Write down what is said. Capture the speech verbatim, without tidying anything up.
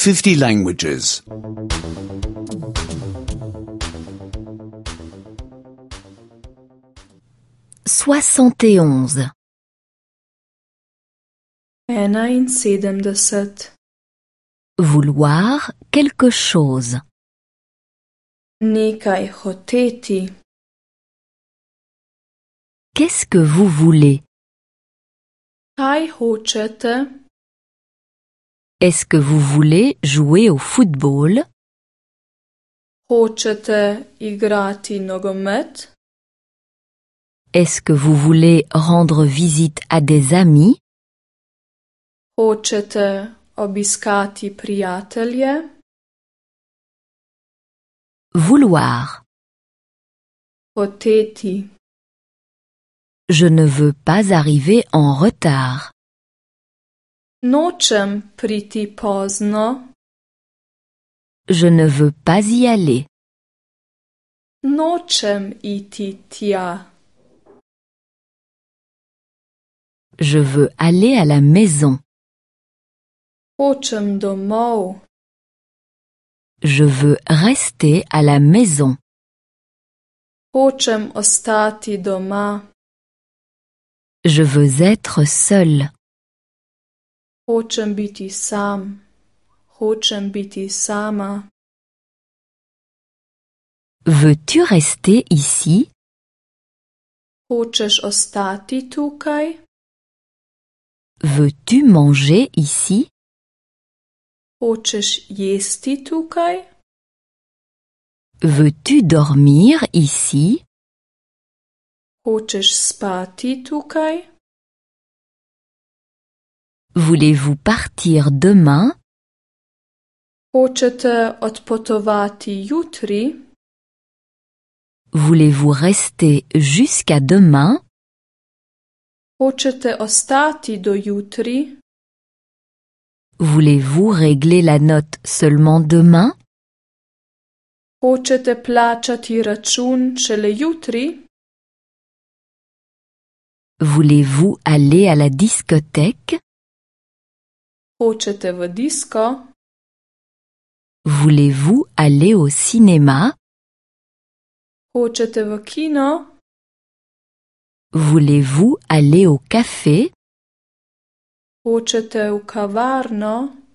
fifty languages. soixante et onze. enainsedemdeset. Vouloir quelque chose. Nekaj hoteti. Qu'est-ce que vous voulez? Kaj hočete? Est-ce que vous voulez jouer au football? Hočete igrati nogomet? Est-ce que vous voulez rendre visite à des amis? Hočete obiskati prijatelje? Vouloir. Hoteti. Je ne veux pas arriver en retard. Nočem priti pozno. Je ne veux pas y aller. Nočem iti tja. Je veux aller à la maison. Hočem domov. Je veux rester à la maison. Hočem ostati doma. Je veux être seul. Hočem biti sam. Hočem biti sama. Veux-tu rester ici? Hočeš ostati tukaj? Veux-tu manger ici? Hočeš jesti tukaj? Veux-tu dormir ici? Hočeš spati tukaj? Voulez-vous partir demain? Hočete odpotovati jutri? Voulez-vous rester jusqu'à demain? Hočete ostati do jutri? Voulez-vous régler la note seulement demain? Hočete plačati račun šele jutri? Voulez-vous aller à la discothèque? Hočete v disko? Voulez-vous aller au cinéma? Hočete v kino? Voulez-vous aller au café? Hočete v kavarno?